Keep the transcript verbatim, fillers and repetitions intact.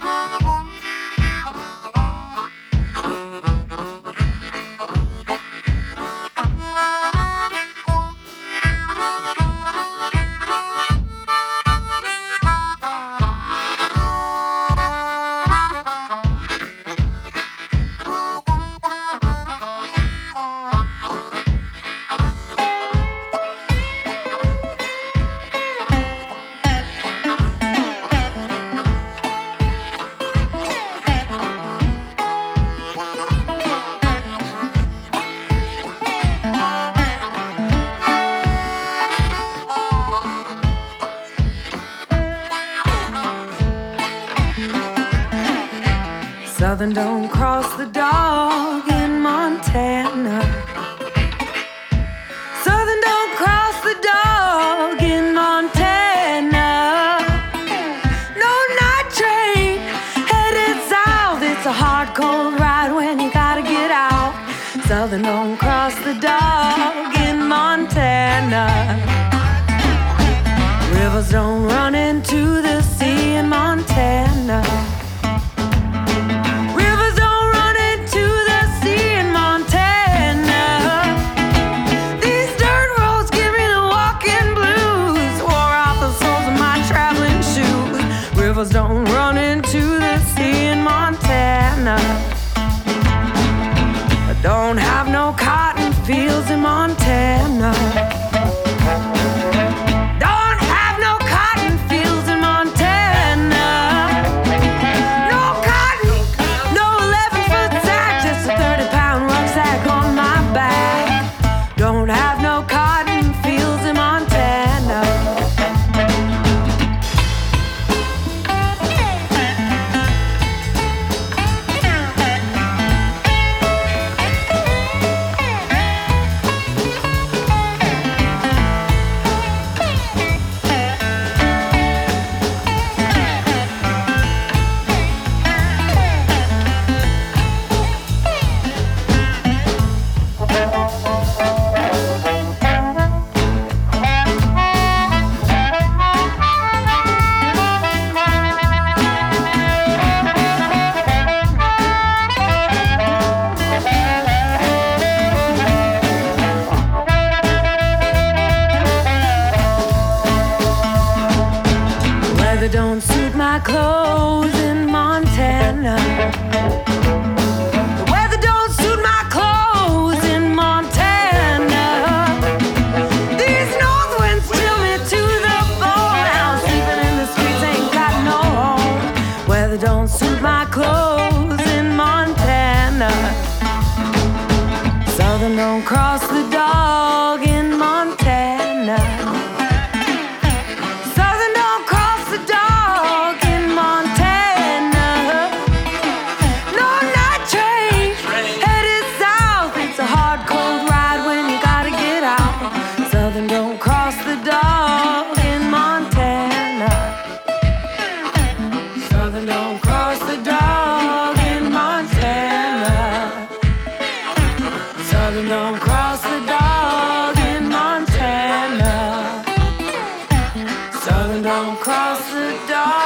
Southern don't cross the dog in Montana. Southern don't cross the dog in Montana. No night train headed south. It's a hard, cold ride when you gotta get out. Southern don't cross the dog in Montana. Rivers don't run into the sea in Montana. Rivers don't run into the sea in Montana. I don't have no cotton fields in Montana. Don't have no cotton fields in Montana. No cotton, no eleven-foot sack, just a thirty-pound rucksack on my back. Don't have no cotton fields in Montana. Don't suit my clothes in Montana. The weather don't suit my clothes in Montana. These north winds chill me to the bone. I'm sleeping in the streets, ain't got no home. Weather don't suit my clothes in Montana. Southern don't cross the dog in Montana. Southern don't cross the dog in Montana. Southern don't cross the dog in Montana. Southern don't cross the dog in Montana. Southern don't cross the dog.